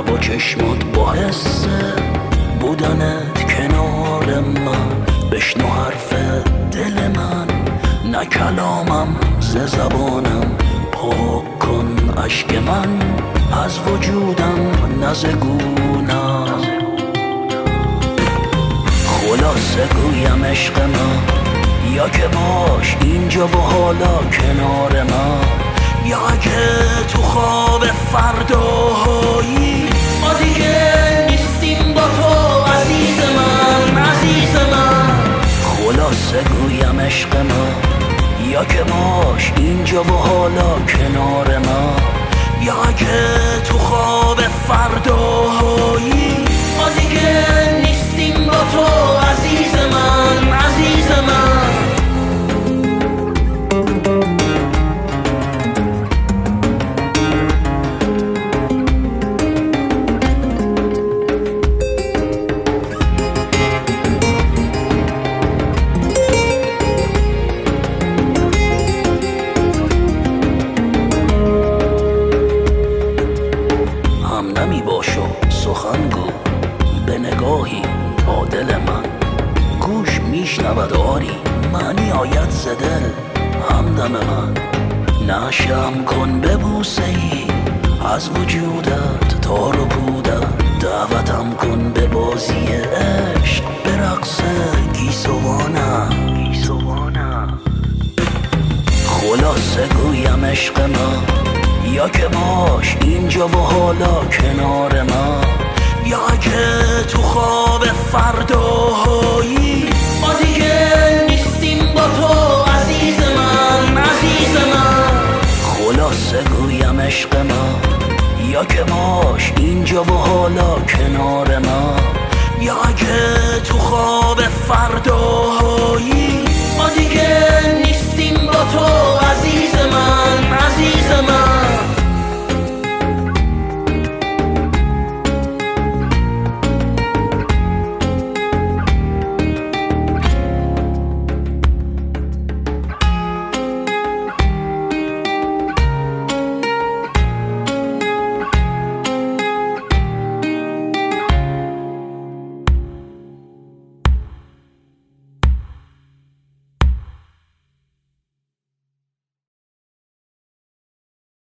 لب و چشمات با حس بودنت کنار من. بشنو حرف دل من، نه کلامم ز زبانم. پاک کن عشق من از وجودم، نه ز گونم. خلاصه گویم عشق من، یا که باش اینجا و حالا کنار من، یا اگه تو خواب فرداهایی ما دیگه نیستیم با تو عزیز من، عزیز من. خلاصه گویم عشق من، یا که باش اینجا و حالا کنار من، یا اگه تو خواب فرداهایی ما دیگه نیستیم با تو عزیز من، عزیز من. همدمی باشو سخن گو به نگاهی با دل من. گوش میشنود آری معنی آید ز دل همدم من. نشم کن به بوسه ای از وجودت تار و پودت. دعوتم کن به بازی عشق، به رقص گیسوانم. خلاصه گویم عشق من، یا که باش اینجا و حالا کنار من، یا اگه تو خواب فرداهایی ما دیگه نیستیم با تو عزیز من، عزیز من. خلاصه گویم عشق من، یا که باش اینجا و حالا کنار من، یا اگه تو خواب فردا